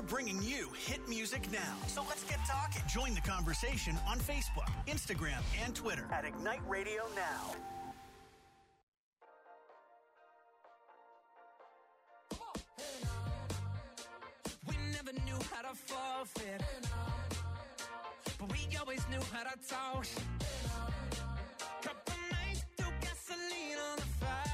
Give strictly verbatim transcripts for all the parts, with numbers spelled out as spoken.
bringing you hit music now. So let's get talking. Join the conversation on Facebook, Instagram, and Twitter at Ignite Radio Now. We never knew how to forfeit, but we always knew how to talk. Couple nights threw gasoline on the fire.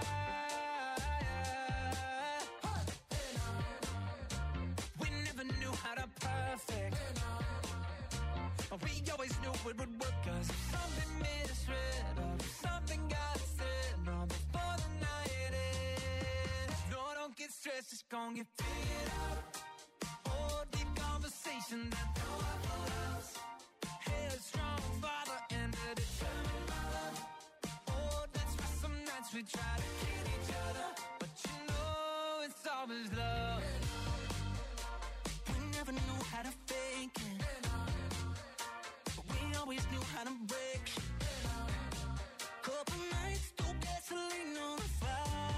We never knew how to perfect, but we always knew it would work. Cause if something made us red, or if something got us in, or before the night ends, no, don't get stressed, it's gonna get figured out. Oh, deep conversation that throw up us. Headstrong father and a determined mother. Oh, that's why some nights we try to kill each other, but you know it's always love. We never knew how to fake it, but we always knew how to break. Couple nights through gasoline on the fire.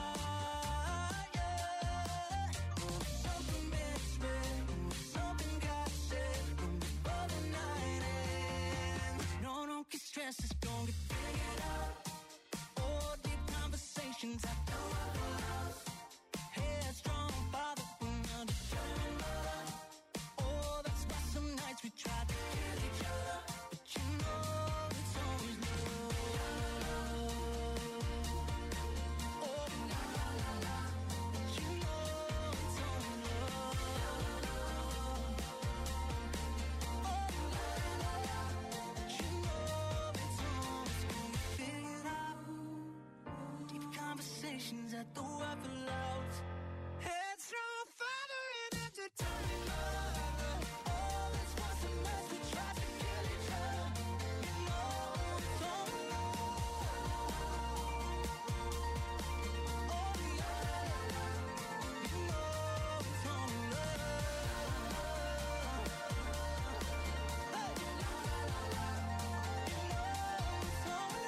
Something made us red, something got said before the night ends. No, don't get stressed, it's gonna get figured out. Oh, deep conversations I know I love. Headstrong father, determined mother. Oh, that's why some nights we try to kill each other, but you know it's always love. Oh, la la la la, but you know it's always love. Oh, la la la la, but you know it's always gonna get figured out. Deep conversations at the weapon loud. Headstrong father and a determined mother. Oh, that's why some nights we try to kill each other. You know it's always love. Oh, la la la la, you know it's always love. Hey, la la la la, you know it's always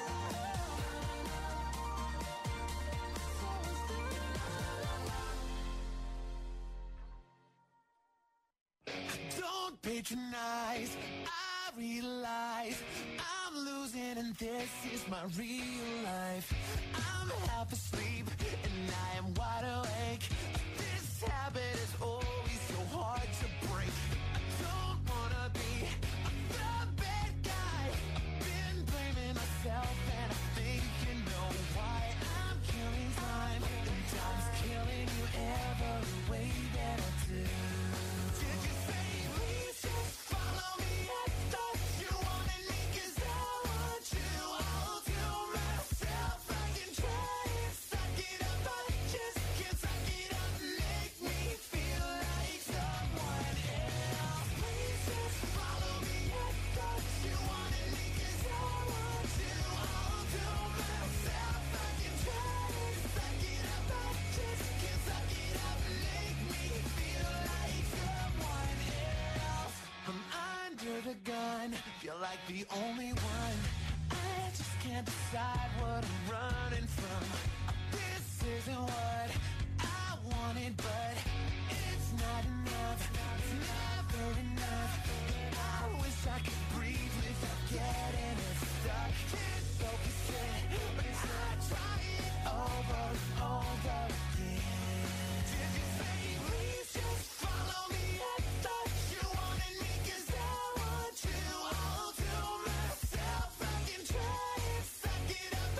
Don't patronize, I realize I'm losing and this is my real life. I'm half asleep and I am wide awake. This habit is always so hard to break. I don't wanna be the bad guy. I've been blaming myself and I think you know why. I'm killing time and time's killing you every way that I do. Did you say please just follow me? I thought you wanted me 'cause I want you. I'll do myself. I can try and suck it up, but I just can't suck it up. Make me feel like someone else. Please just follow me. I thought you wanted me 'cause I want you. I'll do myself. I can try and suck it up, but I just can't suck it up. Make me feel like someone else. I'm under the gun, feel like the only one. I just can't decide what I'm running from. This isn't what I wanted, but it's not enough. It's never enough. I wish I could breathe without getting it stuck. Can't focus it, but I try it over and over again. Did you say please just follow me? I thought you wanted me 'cause I want you. I'll do myself. I can try and suck it up,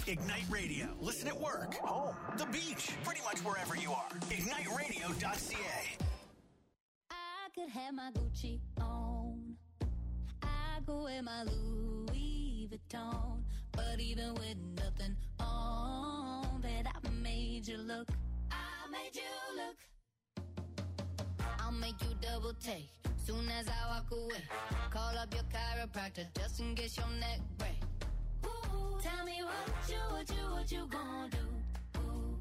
Ignite Radio. Listen at work, home, the beach, pretty much wherever you are. ignite radio dot c a. I could have my Gucci on. I could wear my Louis Vuitton. But even with nothing on, that I made you look. I made you look. I'll make you double take. Soon as I walk away, call up your chiropractor just in case your neck break. Ooh, tell me what you, what you, what you gonna do? Ooh.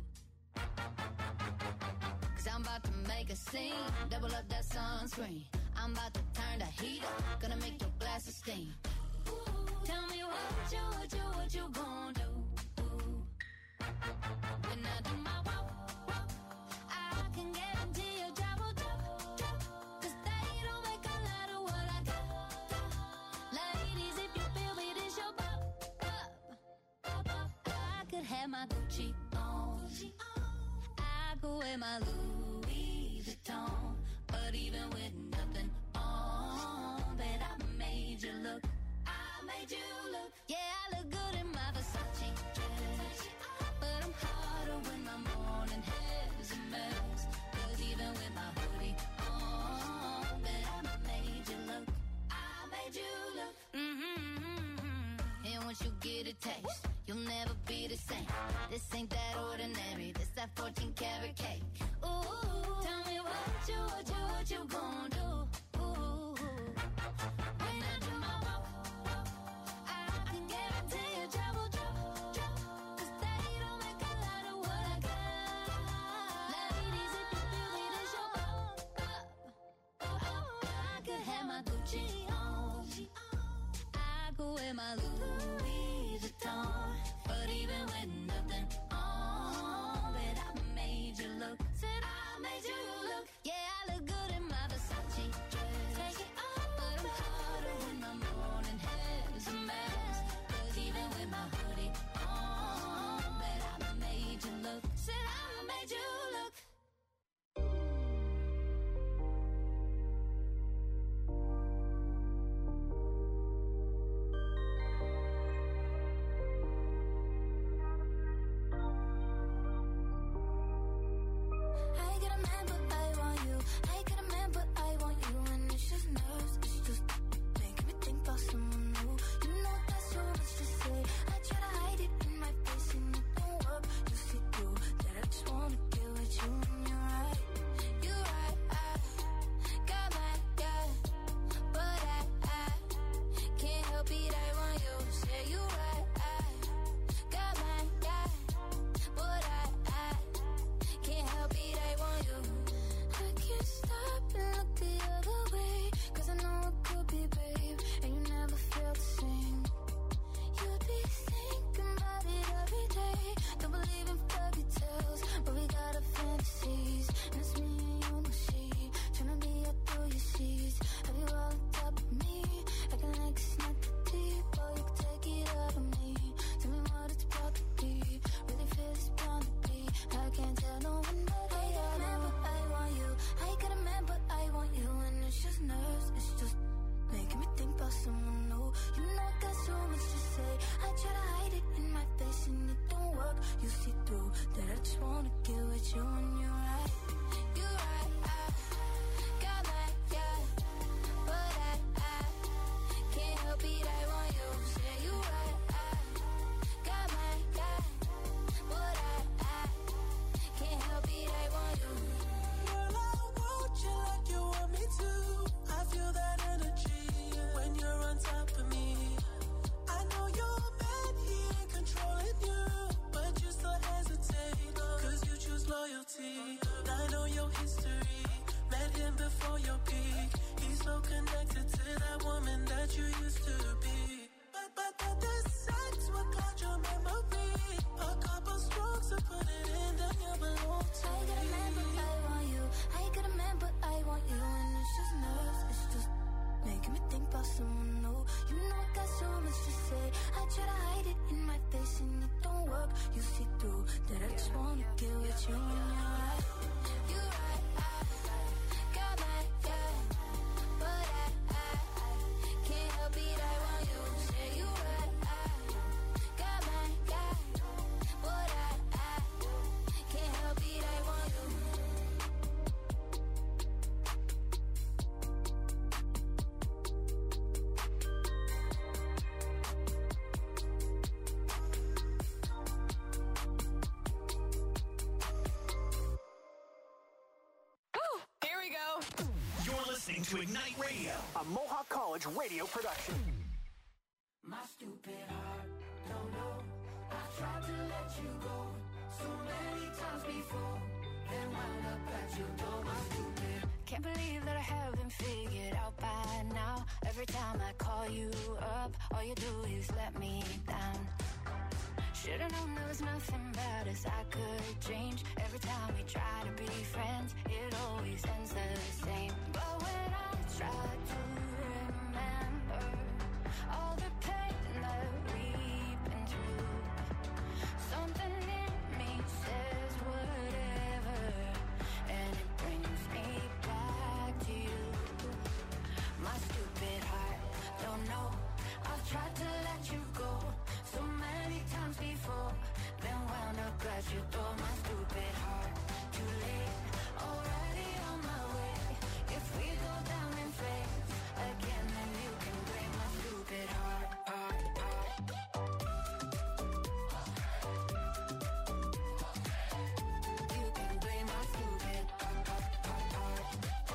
Cause I'm about to make a scene, double up that sunscreen. I'm about to turn the heat up, gonna make your glasses steam. Ooh, tell me what you, what you, what you gonna do? Ooh. When I do my walk, walk, I can guarantee your job will drop, drop. Cause they don't make a lot of what I got. Ladies, if you feel me, this your pop, pop, pop. I could have my Gucci on. I could wear my Louis Vuitton. But even with nothing on, bet I made you look. I made you look. Yeah, I look good in my Versace dress. But I'm hotter when my morning hair's a mess. Cause even with my hoodie on, bet I made you look. I made you look. Mm-hmm. And once you get a taste, you'll never be the same. This ain't that ordinary. This that fourteen karat cake. Ooh, tell me what you, what you, what you gon' do? Ooh, when I do my walk, I can guarantee your job will drop, drop. Cause they don't make a lot of what I got. Ladies, if you feel me, this your pop, pop, pop. I could have my Gucci on. I could wear my Louis Vuitton. But even with nothing on, bet I made you look. Said I made you look. Yeah, I look good in my Versace dress. Take it off, but I'm hotter when my morning hair's a mess. Cause even with my hoodie on, bet I made you look. Said I made you look. I get a man, but I want you. I get a man, but I want you. And it's just nerves, it's just making me think about someone new. You know that's so much to say. I try to hide it in my face and it don't work. You see through that I just wanna get with you. And you're right, you're right. I got my guy, but I, I can't help it. I want you. Say you right. I got my guy, but I, I can't help it, I want you. I can't stop and look the other way. Cause I know it could be, babe. And you never feel the same. You'd be thinking about it every day. Don't believe in fairy tales, but we got our fantasies. And it's me and you, no she. Tryna be up through your sheets. Have you all on top of me? Acting like it's not that deep. Oh, you can take it out of me. Tell me what it's about to be. Really feel it's bound to be. I can't tell no one but I got a man, but I want you. I got a man, but I want you. And it's just nerves, it's just making me think about someone new. You know got so much to say. I try to hide it in my face and it don't work. You see through that I just wanna get with you. And you're right, you're right. I got my guy, but I, I can't help it, I want you. Say you right. I got my guy, but I, I can't help it, I want you. Girl, I want you like you want me to. I feel that energy when you're on top of me. I know you're mad, he ain't controlling you, but you still hesitate, cause you choose loyalty. I know your history. listening to Ignite Radio, a Mohawk College radio production. My stupid heart, don't know. I tried to let you go so many times before, then wound up at your door. My stupid. Can't believe that I haven't figured out by now. Every time I call you up, all you do is let me down. Should've known there was nothing bad as I could change. Every time we try to be friends, it always ends the same. But when I try to remember all the pain that we've been through, something in me says whatever, and it brings me back to you. My stupid heart, don't know. I've tried to let you go so many times before, then wound up at your door. My stupid heart, too late, already on my way. If we go down in flames again, then you can blame my stupid heart, heart, heart. You can blame my stupid heart, heart, heart.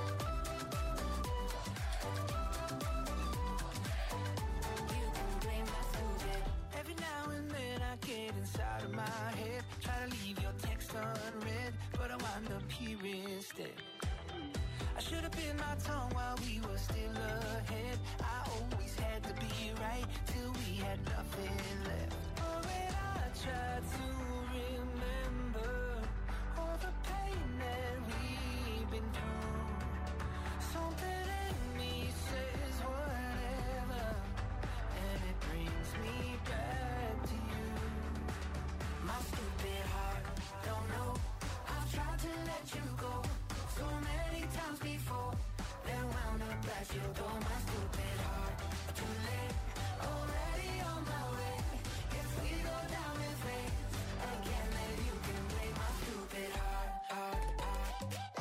You can blame my stupid. Every now and then I get inside of my head, try to leave your text unread, but I wind up here instead. I should have bit my tongue while we were still ahead. I always had to be right till we had nothing left. Oh, when I tried to remember all the pain that we've been through, something in me says whatever, and it brings me back to you. My stupid heart, don't know. I've tried to let you go so many times before, then wound up at your door. My stupid heart, too late, already on my way. If we go down in flames again, then you can blame my stupid heart, heart, heart.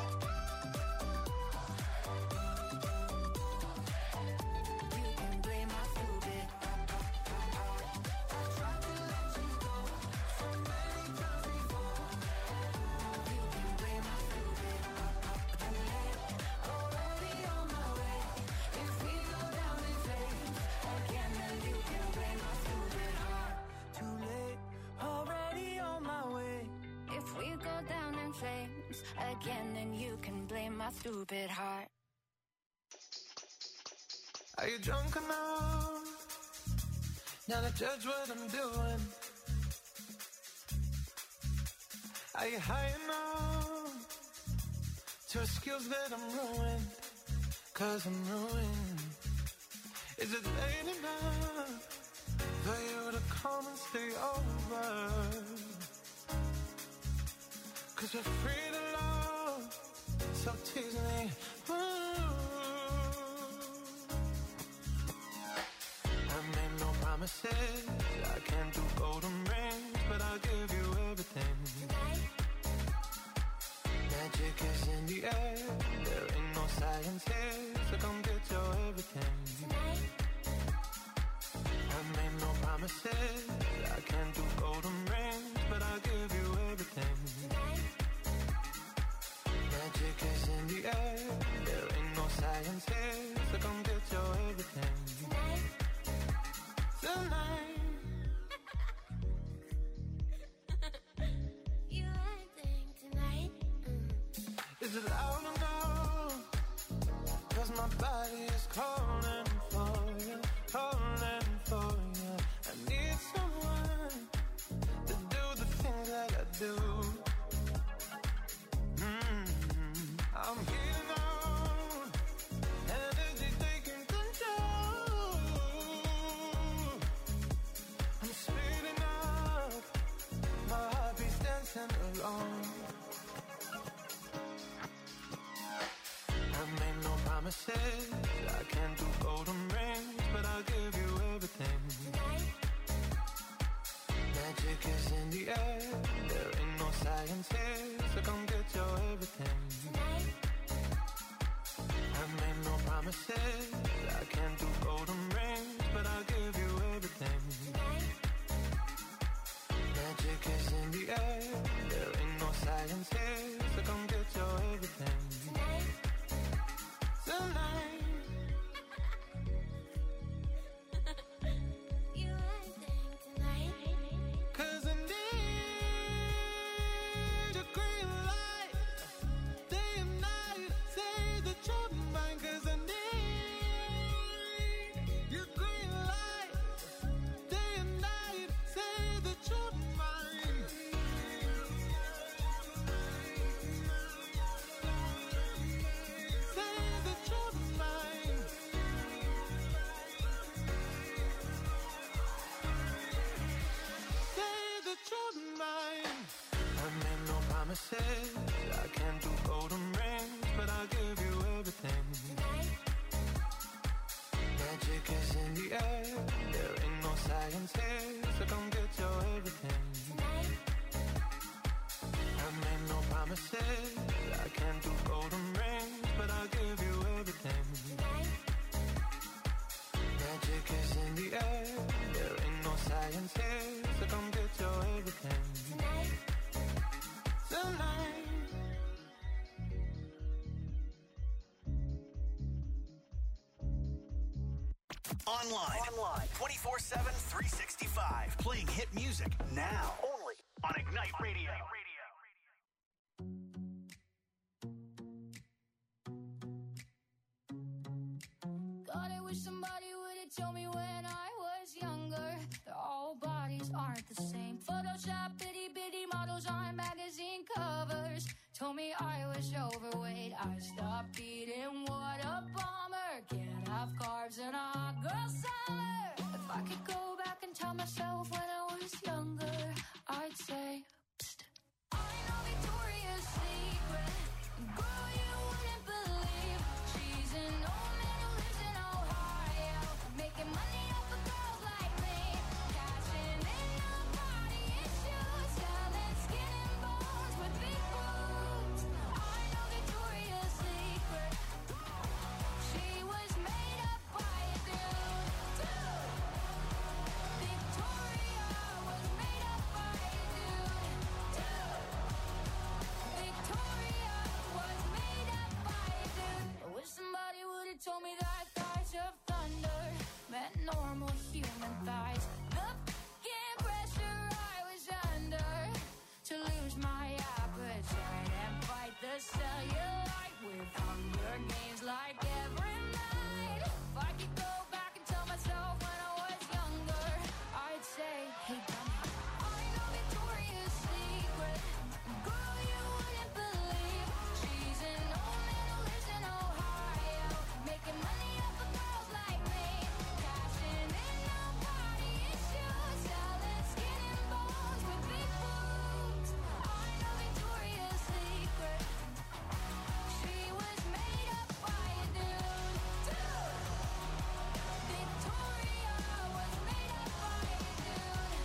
You can blame my stupid heart, heart, heart. I tried to let you go so many times before. You can blame my stupid heart, heart. Too late, already on my way. If we go down in flames again, then you can blame my stupid heart. Too late, already on my way. If we go down in flames again, then you can blame my stupid heart. Are you drunk enough now to judge what I'm doing? Are you high enough to excuse that I'm ruined? Cause I'm ruined. Is it late enough for you to come and stay over? Cause we're free to love, so tease me. Ooh. I made no promises, I can't do golden rings, but I'll give you everything. Magic is in the air, there ain't no science here, so come get your everything. I made no promises, I can't do golden rings, but I'll give you everything. Magic is in the air, there ain't no science here, so come get your everything. Tonight. You acting tonight? Is it loud enough? Cause my body is calling for you, calling for you. I need someone to do the things that I do. Mm-hmm. I'm getting on, energy taking control. I'm speeding up, my heart beats dancing along. I made no promises, I can't do golden rings, but I'll give you everything. Magic is in the air, there ain't no science here, so come get your everything. I made no promises, I can't do golden rings, but I'll give you everything. Magic is in the air, there ain't no science here, so come get your everything. Tonight. made no promises. I can't do golden rings, but I'll give you everything. Tonight. Magic is in the air. There ain't no science here, so come get your everything. Tonight. I made no promises. I can't do golden rings, but I'll give you everything. Tonight. Magic is in the air. There ain't no science here, so come get your everything. Tonight. Tonight. Online. Online. twenty-four seven, three sixty-five. Playing hit music now. Only on Ignite Radio. God, I wish somebody would have told me when I was younger that all bodies aren't the same. Photoshop bitty bitty models on magazine covers told me I was overweight. I stopped eating, what a bummer. Can't have carbs in a hot girl summer. If I could go back and tell myself when I was younger, I'd say, psst. I know Victoria's Secret. Girl, you wouldn't believe she's an old man who lives in Ohio, making money off of girls like me, cashing in on body issues, selling skin and bones with big boobs. I know Victoria's Secret. She was made up by a dude. Victoria was made up by a dude. Victoria was made up by a dude. I wish somebody would have told me that thighs of thunder meant normal human thighs. The f***ing pressure I was under to lose my appetite and fight the cellulite with Hunger Games like every night. If I could go back and tell myself when I was younger, I'd say, hey, dummy, I know Victoria's Secret. Girl, you wouldn't believe she's an old man who lives in Ohio, making money off of girls like me, cashing in on body issues, selling skin and bones with big boobs. I know Victoria's Secret. She was made up by a dude. Victoria was made up by a dude.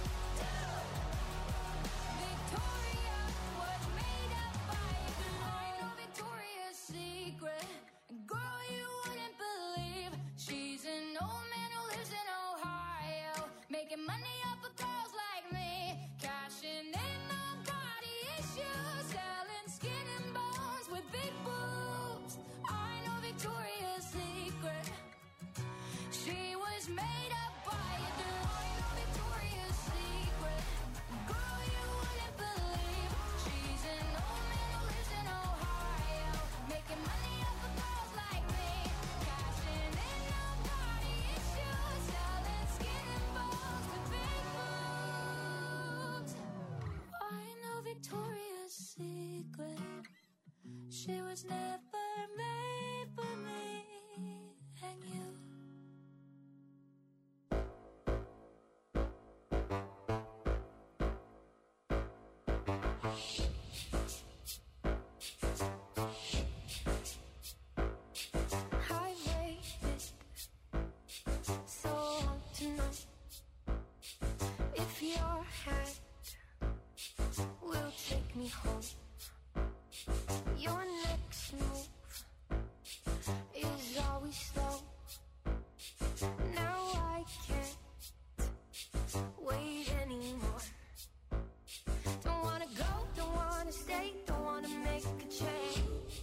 Victoria was made up by a dude. I know Victoria's Secret. Girl, you wouldn't believe she's an old man who lives in Ohio, making money off of girls like me, cashing in on body issues, selling skin and bones with big boobs. I know Victoria's Secret. She was made up by a dude. I know Victoria's Secret. Girl, you wouldn't believe she's an old man who lives in Ohio, making money off of girls like me, cashing in on body issues, selling skin and bones with big boobs. I know Victoria's Secret. She was never made for me and you. I waited so long to know if your hand will take me home. Your next move is always slow. Now I can't wait anymore. Don't wanna go, don't wanna stay, don't wanna make a change.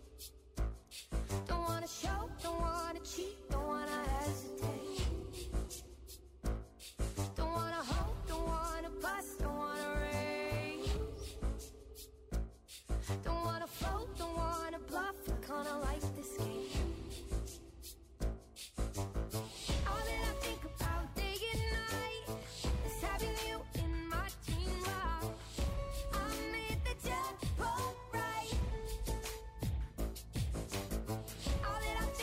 Don't wanna show, don't wanna cheat, don't wanna hesitate. Don't wanna hope, don't wanna bust, don't wanna raise. Don't wanna float, don't wanna bluff, I kinda like this game. All that I think about day and night is having you in my dream life. I made the tempo right. All that I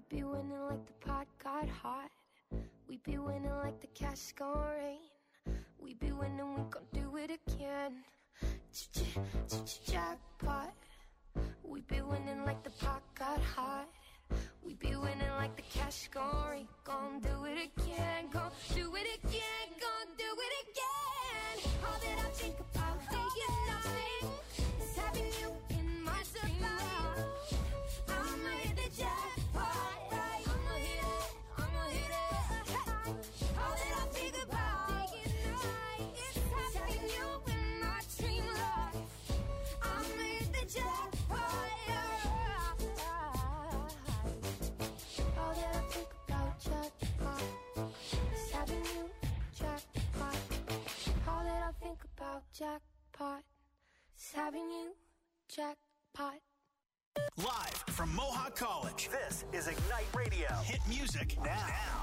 be winning like the pot got hot. We be winning like the cash gon' rain. We be winning, we gon' do it again. Jackpot. We be winning like the pot got hot. We be winning like the cash gon' rain. Gon' do it again, gon' do it again, gon' do it again. All that I think about day and night is having you in my supply. I'ma hit the jackpot, right? I'ma hit it, I'ma hit it. All that I think about day and night is having you in my dream life. I'ma hit the jackpot, yeah. All that I think about jackpot is having you jackpot. All that I think about jackpot is having you jackpot. Live from Mohawk College, this is Ignite Radio. Hit music now. now.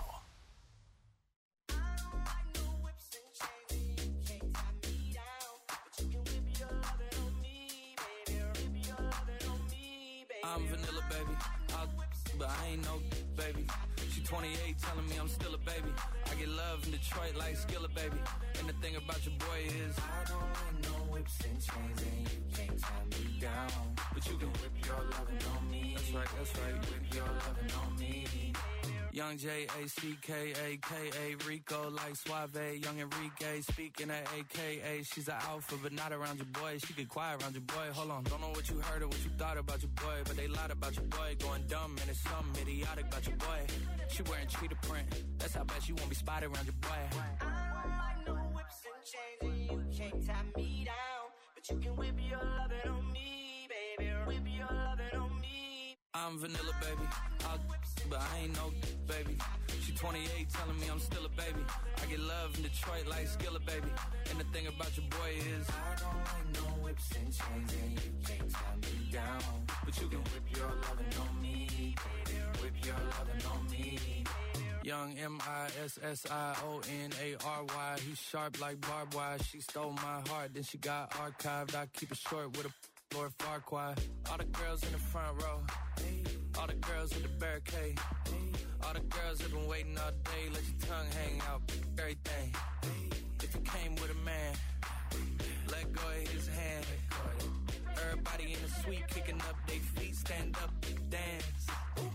I'm vanilla, baby. I'll, but I ain't no baby. She twenty-eight, telling me I'm still a baby. I get love in Detroit like Skilla, baby. And the thing about your boy is I don't like no whips and chains, and you can't tie me down. But you can whip your lovin' on me. That's right, that's right. Whip your lovin' on me. Young J A C K A K A Rico like Suave. Young Enrique speaking at A K A. She's an alpha but not around your boy. She get quiet around your boy. Hold on, don't know what you heard or what you thought about your boy, but they lied about your boy. Going dumb and it's something idiotic about your boy. She wearing cheetah print. That's how bad she won't be spotted around your boy. I don't like no whips and chains, and you can't tie me down. But you can whip your lovin' on me, baby. Whip your lovin' on me. I'm vanilla, baby. I'll, but I ain't no baby. She twenty-eight, telling me I'm still a baby. I get love in Detroit like Skilla, baby. And the thing about your boy is I don't like no whips and chains, and you can't tie me down. But you can whip your lovin' on me, baby. Whip your lovin' on me. Young M I S S I O N A R Y. He's sharp like barbed wire. She stole my heart, then she got archived. I keep it short with a Lord Farquaad. All the girls in the front row. All the girls in the barricade. All the girls have been waiting all day. Let your tongue hang out, everything. If you came with a man, let go of his hand. Everybody in the suite kicking up their feet. Stand up, dance.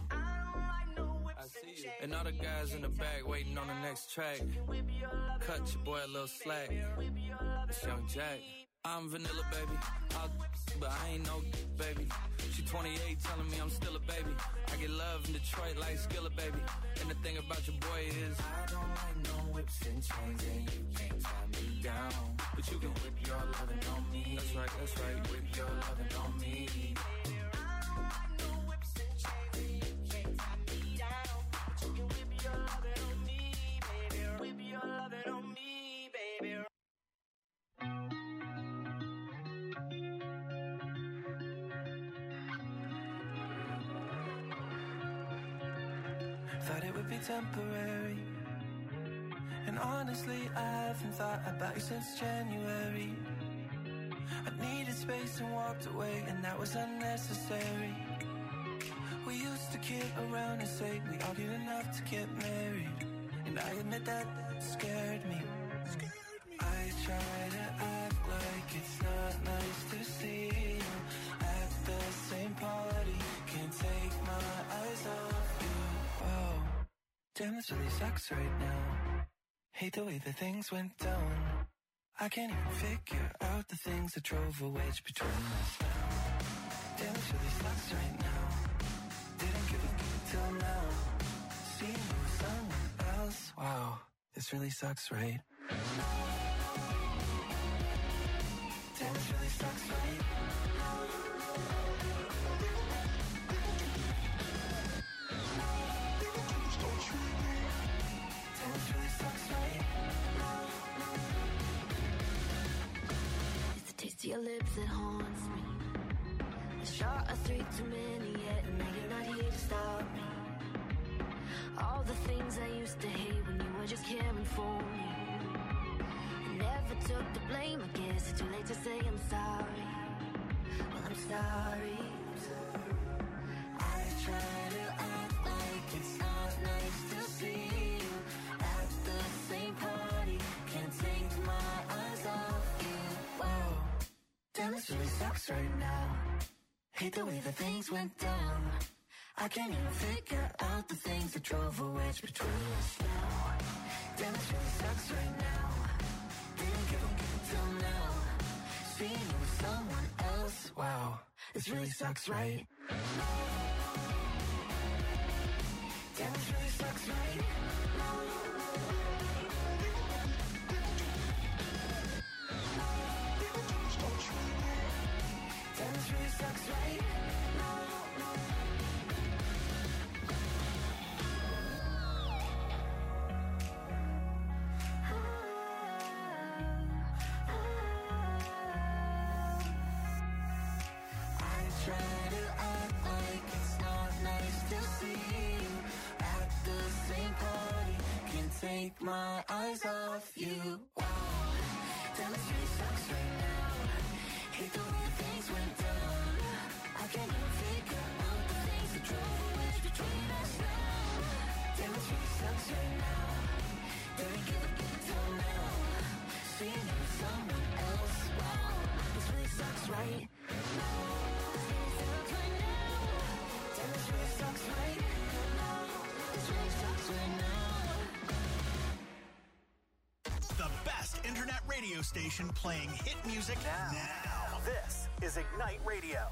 I see you. And all the guys in the back waiting on the next track. Cut your boy a little slack. It's Young Jack. I'm vanilla, baby. I'll, but I ain't no baby. She twenty-eight, telling me I'm still a baby. I get love in Detroit like Skilla, baby. And the thing about your boy is I don't like no whips and chains, and you can't tie me down. But you can whip your lovin' on me. That's right, that's right. Whip your lovin' on me. I don't like no whips and chains, and you can't tie me down. But you can whip your lovin' on me, baby. Whip your lovin' on me, baby. Thought it would be temporary, and honestly I haven't thought about you since January. I needed space and walked away, and that was unnecessary. We used to kid around and say we argued enough to get married, and I admit that scared me. I try to act like it's not nice to see you at the same party. Can't take my eyes off you. Whoa, damn, this really sucks right now. Hate the way that things went down. I can't even figure out the things that drove a wedge between us now. Damn, this really sucks right now. Didn't give a fuck till now. Seeing you with someone else. Wow, this really sucks, right? Damn, this really sucks, right? It's the taste of your lips that haunts me. A shot or three too many yet, and now you're not here to stop me. All the things I used to hate when you were just caring for me. I never took the blame, I guess it's too late to say I'm sorry. Well, I'm sorry. I try to act like this really sucks right now. Hate the way that things went down. I can't even figure out the things that drove a wedge between us now. Damn, this really sucks right now. Didn't give a give until now. Seeing you with someone else, wow, this really sucks, right? Damn, this really sucks, right? Damn, this really sucks, right? Take my eyes off you. Wow, damn, this really sucks right now. Hate the way things went down. I can't even figure out the things that drove a wedge between us now. Damn, this really sucks right now. Didn't give a give until now. Seeing you with someone else. Wow, this really sucks right now. This really sucks right now. Damn, this really sucks right now. This really sucks right now. The best internet radio station playing hit music now. now. This is Ignite Radio.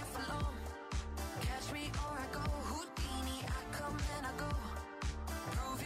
Catch me or I go Houdini, I come and I go. Prove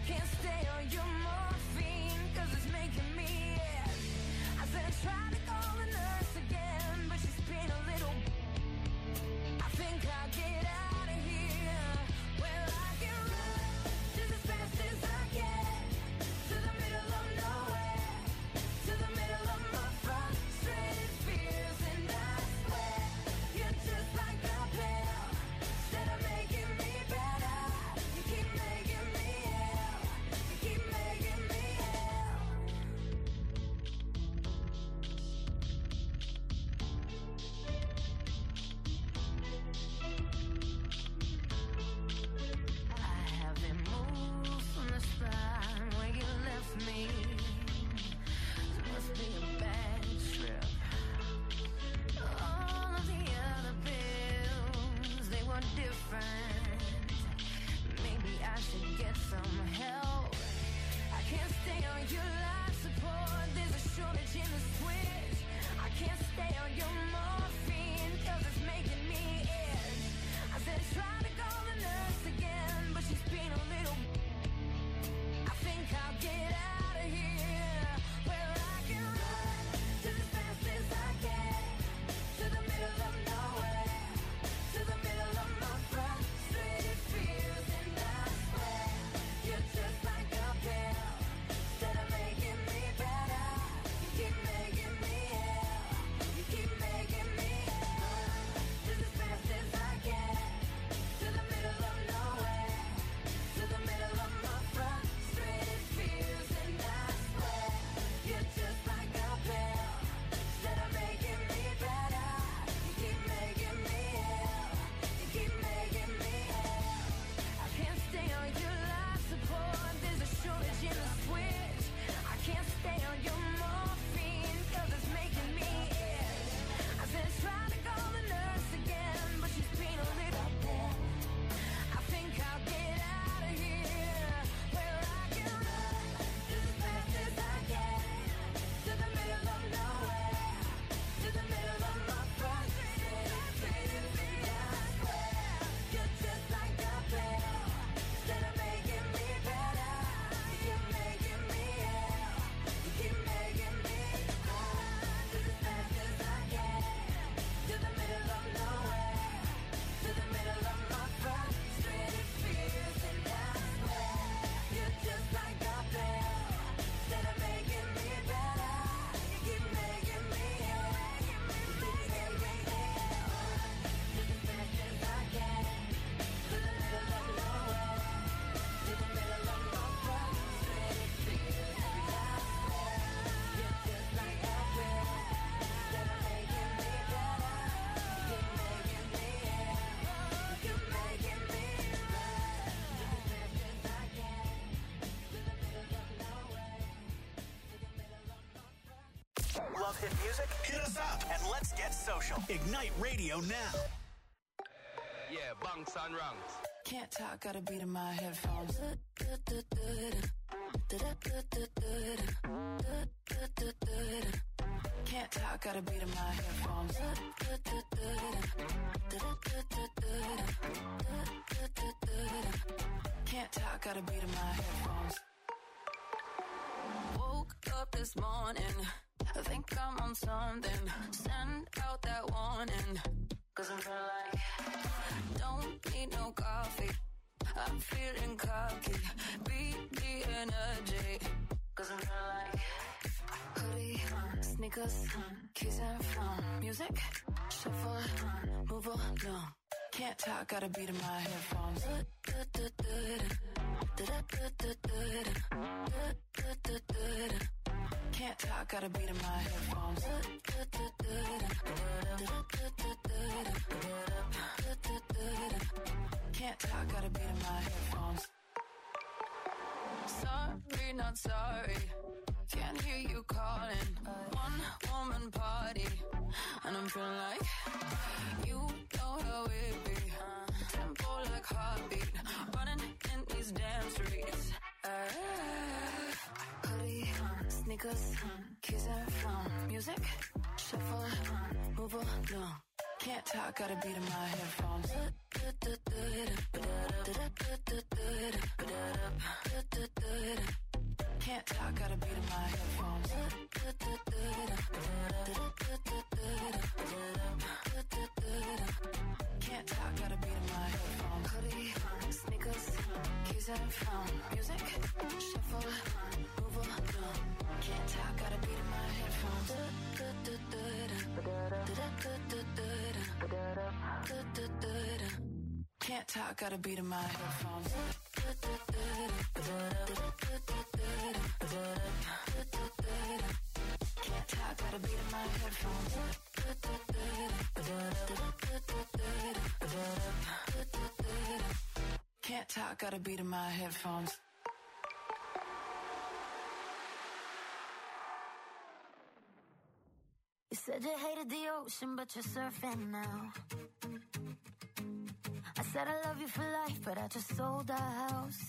can't stay on your morphine, cause it's making me ill. I said I tried to call the nurse again, but she's been a little. I think I'll get out of here. Well, I can run just as fast as I can to the middle of nowhere, to the middle of my frustrated fears, and I swear you're just like a pill. Instead of making me better, you keep making me ill. You keep making me ill. I haven't moved from the spot where you left me. It must be a bad trip. All of the other pills, they were different. Maybe I should get some help. I can't stay on your life support. There's a shortage in the switch. I can't stay on your morphine, cause it's making me itch. I said try to call the nurse again, but she's been a little. I think I'll get out of here. Where I can run just as fast as I can to the middle of nowhere, to the middle of my frustrated fears, and I swear you're just like a pill. Instead of making me better, you keep making me ill. You keep making me ill. Just as fast as I can to the middle of nowhere, to the middle of my frustrated fears, and I swear you're just like a pill. Instead of making me better, you keep making me ill. You keep making me ill. I can't stay on your life support. There's a shortage in the switch. I can't stay on your morphine, cause it's making me itch. I said try to call the nurse again, but she's been a little bit. I think I'll get out of here. Where I can run just as fast as I can to the middle of nowhere, to the middle of my frustrated fears, and I swear you're just like a pill. Instead of making me better, you keep making me ill. You keep making me run just as fast as I can to the middle of nowhere, to the middle of my frustrated fears, and I swear you're just like a pill. Instead of making me better, you keep making me ill. You keep making me ill. Just as fast as I can to the middle of nowhere, to the middle of my frustrated fears, and I swear you're just like a pill. Instead of making me better, you keep making me ill. You keep making me run just as fast as I can to the middle of nowhere, to the middle of my frustrated. Love hit music? Hit us up and let's get social. Ignite Radio now. Yeah, bunks and ranks. Can't talk, got a beat in my headphones. Can't talk, got a beat in my headphones. Can't talk, got a beat in my headphones. Woke up this morning, I think I'm on something. Send out that warning, cause I'm feeling like don't need no coffee. I'm feeling cocky, beat the energy, cause I'm feeling like hoodie, sneakers, keys and phone, music, shuffle, move along. Can't talk, got a beat in my headphones. Can't talk, got a beat in my headphones. Can't talk, got a beat in my headphones. Sorry, not sorry. Can't hear you calling. One woman party, and I'm feeling like you know how it be. Tempo like heartbeat, running in these damn streets. Uh, hoodie, sneakers, keys and phone, music, shuffle, move along. Can't talk, got a beat in my headphones. phone. Music, shuffle, move on. Can't talk, got a beat in my headphones. Can't talk, got a beat in my headphones. Can't talk, got a beat in my headphones. Can't talk, got a beat in my headphones. You said you hated the ocean, but you're surfing now. I said I love you for life, but I just sold our house.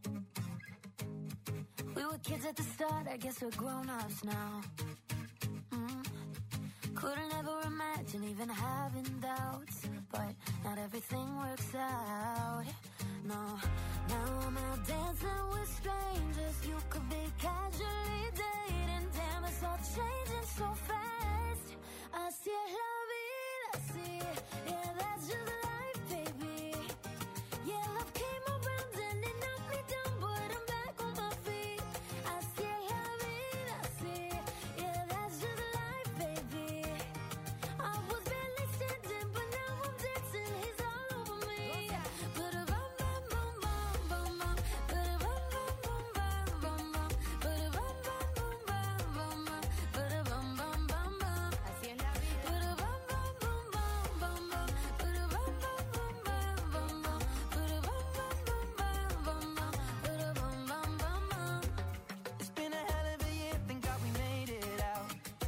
We were kids at the start, I guess we're grown-ups now. Mm. Couldn't ever imagine even having doubts, but not everything works out. No, now I'm out dancing with strangers. You could be casually dating. Damn, it's all changing so fast. Así es la vida, así. Yeah, that's just life, baby. Yeah, love came around and it knocked me down, but I'm back on my feet. Así es la vida, así. Yeah, that's just life, baby. I was barely standing, but now I'm dancing. He's all over me. But a bum bum bum bum bum bum. But a bum bum bum bum bum bum. But a bum bum bum bum bum bum. But a bum bum bum bum. Así es la vida. But a bum bum bum bum bum bum. But a bum bum bum bum bum bum. But a bum bum bum bum bum bum. But a bum bum bum bum. It's been a hell of a year, thank God we made it out.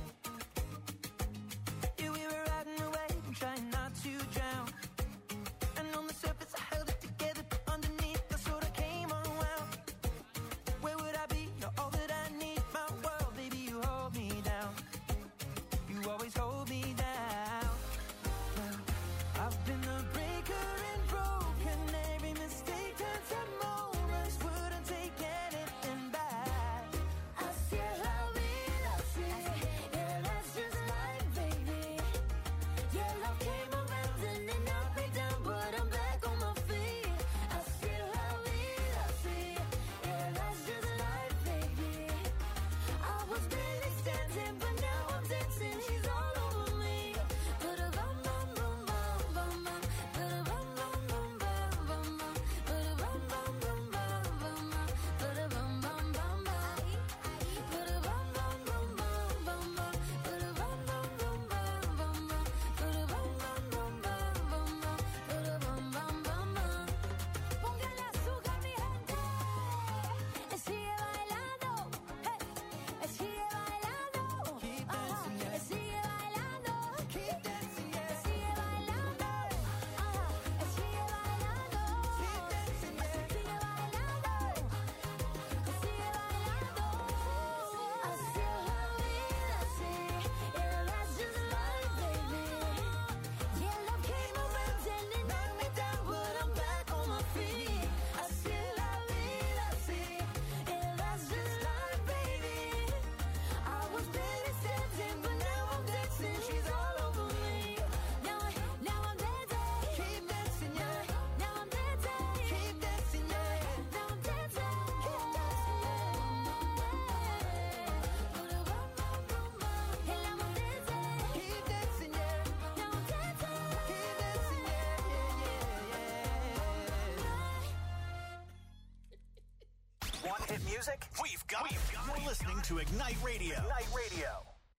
Yeah, we were riding away and trying not to drown. And on the surface I held it together, but underneath I sort of came unwound. Where would I be? You're all that I need, my world, baby, you hold me down. You always hold me down. Now, I've been the breaker and broken. Every mistake turns to moments. Wouldn't take anything back. Así es la vida, así. Yeah, that's just life, baby. Yeah, love came around and it knocked me down, but I'm back on my feet. Así es la vida, así. Yeah, that's just life, baby. I was barely standing, but now I'm dancing. She's all over me. But a bum bum bum bum bum bum. But a bum bum bum bum bum bum. But a bum bum bum bum bum bum. But a bum bum bum bum. But a bum bum bum bum bum bum. But a bum bum bum bum bum bum. But a bum bum bum bum bum bum. But a bum bum bum bum. Póngale azúcar, mi gente. Eh, sigue bailando. Hey. Eh, sigue bailando. Keep Ajá. dancing, yeah. Eh, sigue bailando. Keep dancing, Eh, yeah. sigue bailando. Ajá. Eh, sigue bailando. Keep dancing, Eh, yeah. sigue bailando. Eh, sigue bailando. Así es la vida, así. Yeah, that's just life, baby. Yeah, love came around and it knocked me down, but I'm back on my feet. Así es la vida, así. Yeah, that's just life, baby. I was barely standing, but now I'm dancing. She's all over me. Now, I, now I'm dancing. Keep dancing, yeah. Now I'm dancing. Keep dancing, yeah. Now I'm dancing. Keep dancing. Put a bum bum bum bum. And now I'm dancing. Keep dancing, yeah. Now I'm dancing. Keep dancing, yeah, yeah, yeah, Want hit music? We've got it. You're listening to Ignite Radio. Ignite Radio.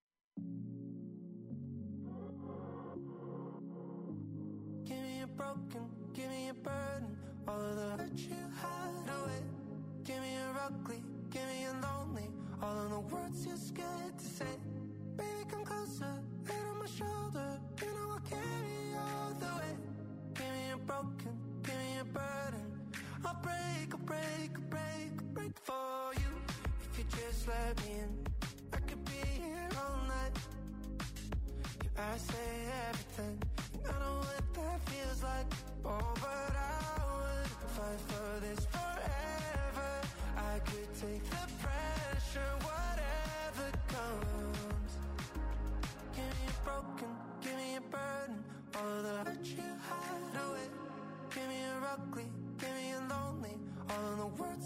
Give me a broken, give me a burden. All of the hurt you hide away. Give me a ugly, give me a lonely. All of the words you're scared to say. Baby, come closer, head on my shoulder. You know I'll carry you all the way. Give me a broken, give me a burden. I'll break, I'll break, I'll break, I'll break for you. If you just let me in, I could be here all night. Yeah, I say everything, and I know what that feels like. Oh, but I would fight for this forever. I could take the pressure, whatever comes. Give me a broken, give me a burden. All of the hurt you hide away. Give me a ugly, give me a lonely. All of the words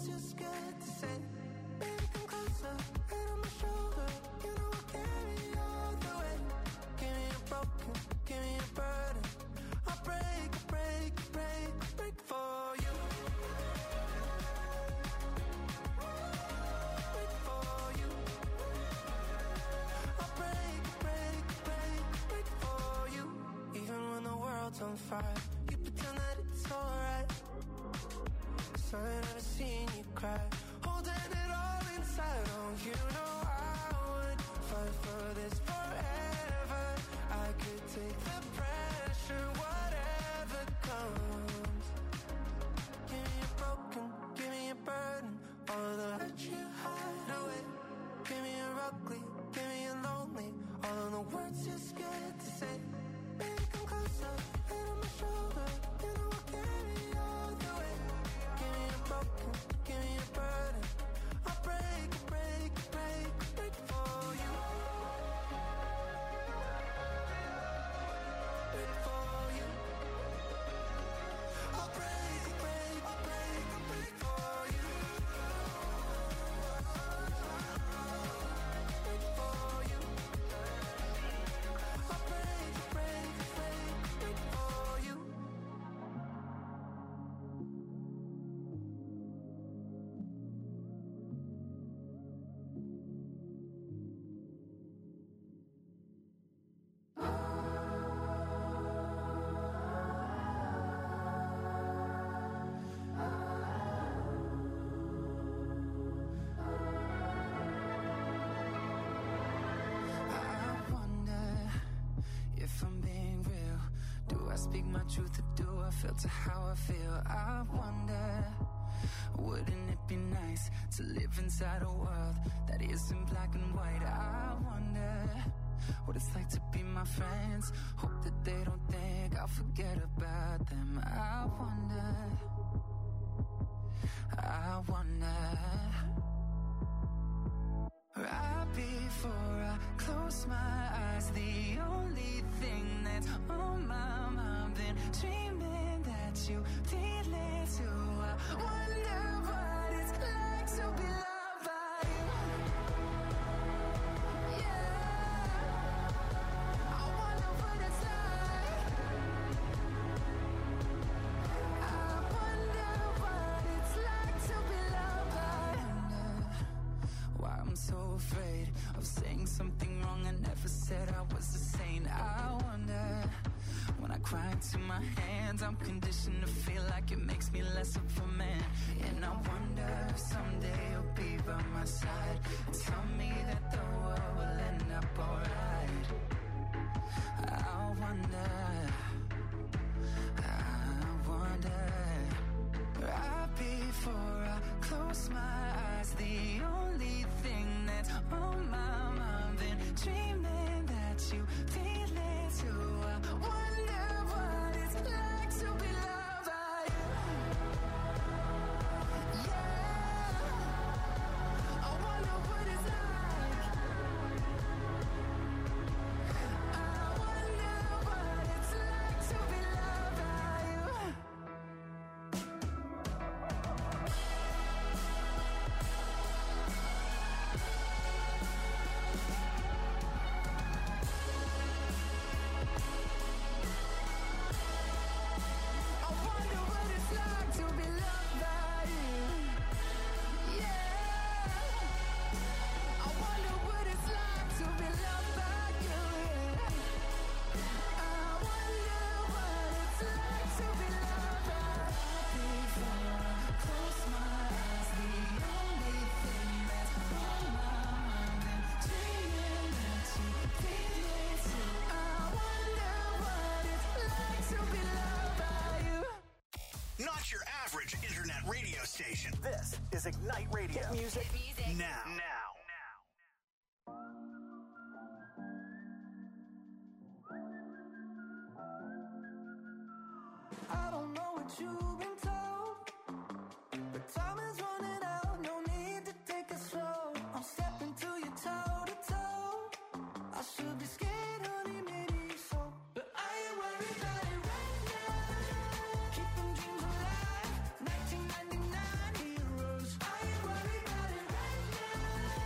cry. You pretend that it's alright. So I've never seen you cry. Holding it all inside. Oh, you know I would fight for this forever. I could take the pressure, whatever comes. Give me a broken, give me a burden. All the hurt you hide away. Give me a ugly, give me a lonely. All of the words you're scared to say. Baby, come closer, head on my shoulder. You know I'll carry all the way. Give me a broken, give me a burden. I'll break, break, break, break for you. Break for you. I'll break, break, break, break for you. Break for you. I'll break, break, break, break for you. I wonder if I'm being real. Do I speak my truth or do I filter how I feel? I wonder, wouldn't it be nice to live inside a world that isn't black and white? I wonder what it's like to be my friends. Hope that they don't think I'll forget about them. I wonder, I wonder. Right before I close my eyes, the only thing that's on my mind, been dreaming that you feel it too. I wonder what it's like to be loved by you. Yeah, I wonder what it's like. I wonder what it's like to be loved by you. Why I'm so afraid of saying something wrong. I never said I was a saint. I wonder, when I cry into my hands, I'm conditioned to feel like it makes me less of a man. And I wonder if someday you'll be by my side and tell me that the world will end up alright. I wonder, I wonder. Right before I close my eyes, the only thing that's on my mind, been dreaming that you feel it too. I wonder what it's like to be loved by you. Yeah, I wonder what it's like. I wonder what it's like to be loved by you. I wonder what it's like to be loved by you. Yeah, I wonder what it's like to be loved by you. Yeah, I wonder what it's like to be loved by you. Before I close my eyes, the only thing that's on my mind, and dreaming that you feel it too. I wonder what it's like to be loved by you. Not your average internet radio station. This is Ignite Radio. Music now. Now. I don't know what you've been told, but time is running out, no need to take it slow. I'm stepping to you toe to toe. I should be scared, honey, maybe so, but I ain't worried about it right now. Keep them dreams alive, nineteen ninety-nine heroes. I ain't worried about it right now.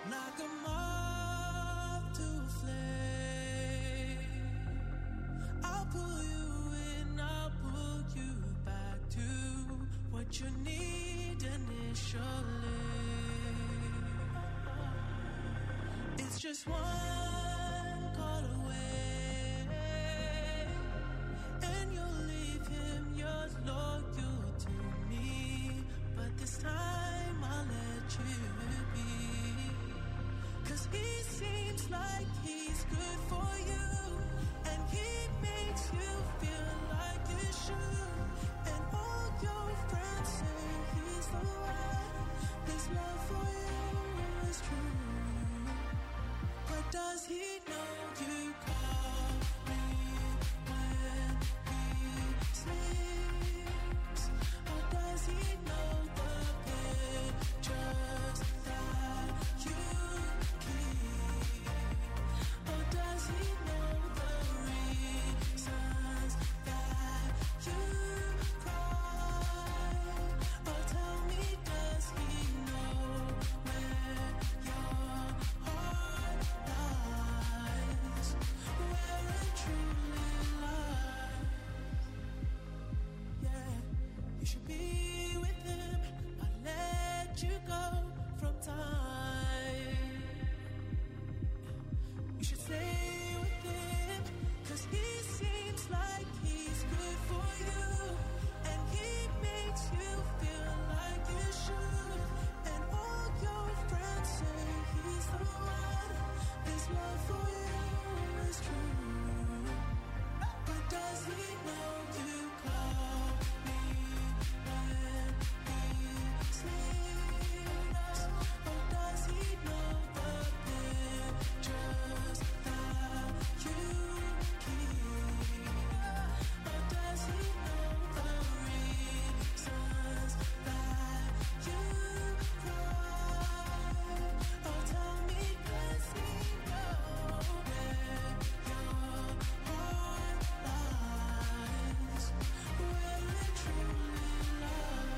like a moth to a flame. I'll pull you in, I'll pull you back to what you need initially. It's just one call away, and you'll leave him, you're loyal to me. But this time I'll let you be, 'cause he seems like he's good for you, and he makes you feel like you should. And all your friends say he's the one, his love for you is true. But does he know you call me when he sleeps? Or does he know the pictures that you keep? Or does he know the reasons that you cry? Or tell me, does he know where your heart lies, where it truly lies? Yeah, you should be with him. I'll let you go from time. You should stay with him, 'cause he seems like he's good for you, and he makes you feel like you should. And all your friends say he's the one, his love for you is true. But does he know you call me when he sleeps? Or does he know the pictures that you keep? Or does he know the reasons that you cry? Or tell me, does he know where your heart lies, where it truly lies?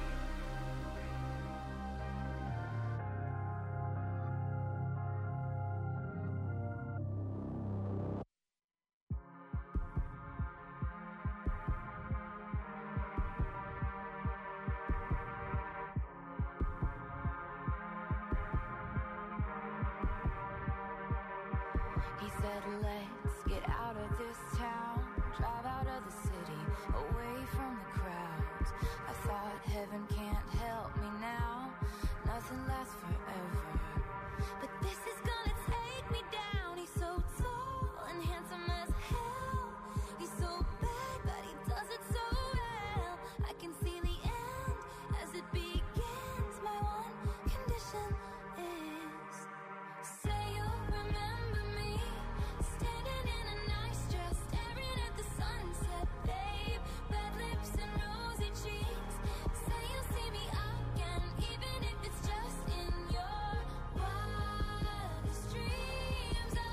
He said, let's get out of this town, drive out of the city, away from the crowds. I thought heaven can't help me now, nothing lasts forever. But this is gonna take me down. He's so tall and handsome as hell. He's so bad, but he does it so well. I can see the end as it begins. My one condition is, say you'll remember me, standing in a nice dress, staring at the sunset, babe. Red lips and rosy cheeks. Say you'll see me again, even if it's just in your wildest dreams. Ah,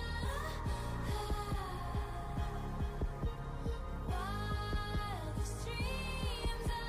wildest dreams. Ah,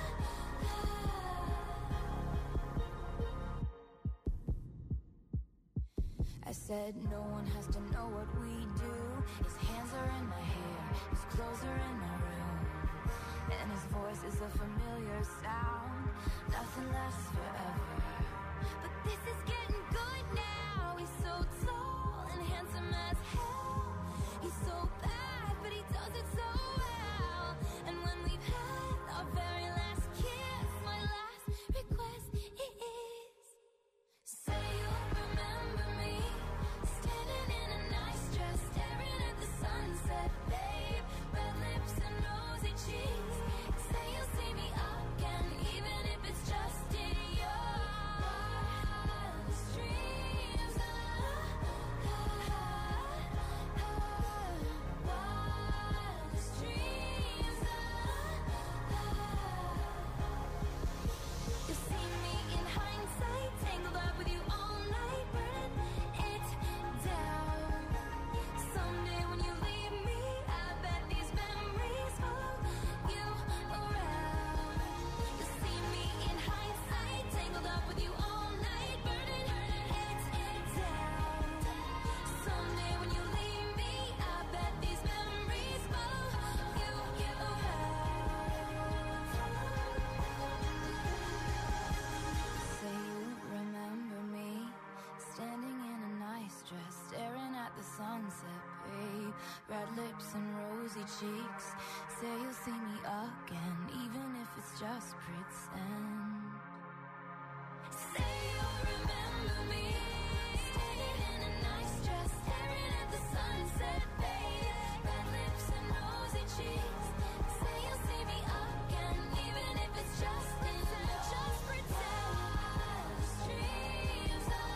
I said no one has to know what we do. His hands are in my hair, his clothes are in my room, and his voice is a familiar sound. Nothing lasts forever, but this is getting good now. He's so tall and handsome as hell. He's so bad, but he does it so well. And when we've had our very last kiss, my last request is, say you'll remember me, standing in a nice dress, staring at the sunset, babe. Red lips and rosy cheeks. Say you'll see me again, even if it's just in your wildest dreams. Ah, ah, ah, wildest dreams. Ah, ah. red lips and rosy cheeks. Say you'll see me again, even if it's just pretend. Say you'll remember me, standing in a nice dress, staring at the sunset, babe. Red lips and rosy cheeks. Say you'll see me again, even if it's just pretend. Just pretend. Dreams are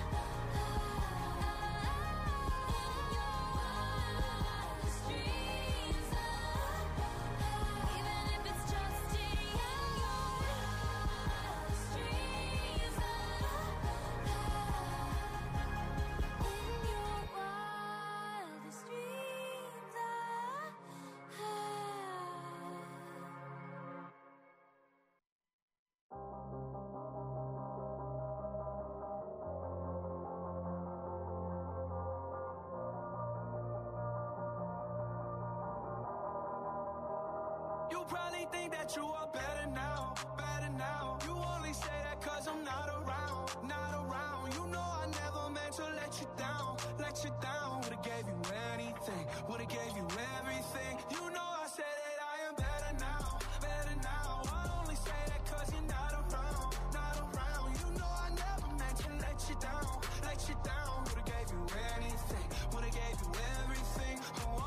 You probably think that you are better now, better now. You only say that cause I'm not around, not around. You know I never meant to let you down, let you down. Would've gave you anything, would've gave you everything. You know I said that I am better now, better now. I only say that cause you're not around, not around. You know I never meant to let you down, let you down. Would've gave you anything, would've gave you everything. Oh,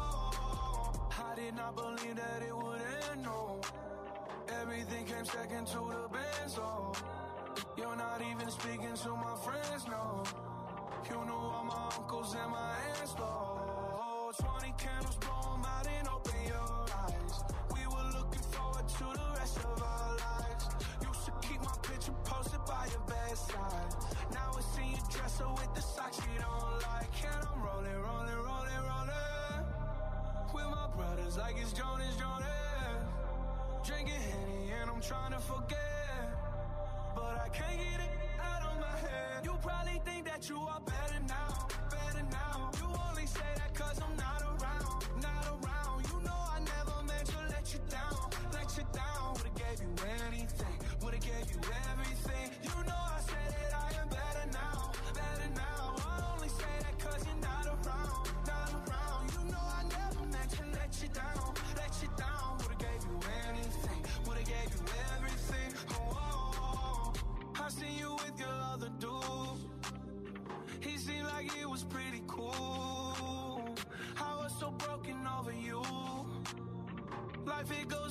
I did not believe that it would end, no. Everything came second to the Benz, oh. You're not even speaking to my friends, no. You know all my uncles and my aunts, oh. Twenty candles, blow 'em out and open your eyes. We were looking forward to the rest of our lives. Used to keep my picture posted by your bedside. Now it's in your dresser with the socks you don't like. And I'm rolling, rolling, rolling, rolling with my brothers like it's Jonas, Jonas. Drinking Henny and I'm trying to forget, but I can't get it out of my head. You probably think that you are better now, better now. You only say that cause I'm not around, not around. You know I never meant to let you down, let you down. Would've gave you anything, would've gave you everything. You know I said that I am better now, better now. I only say that cause you're not around, not around. You know I never meant to let you down, let you down. Would've gave you anything, would've gave you everything. Oh, oh, oh. I seen you with your other dude. He seemed like it was pretty cool. I was so broken over you. Life it goes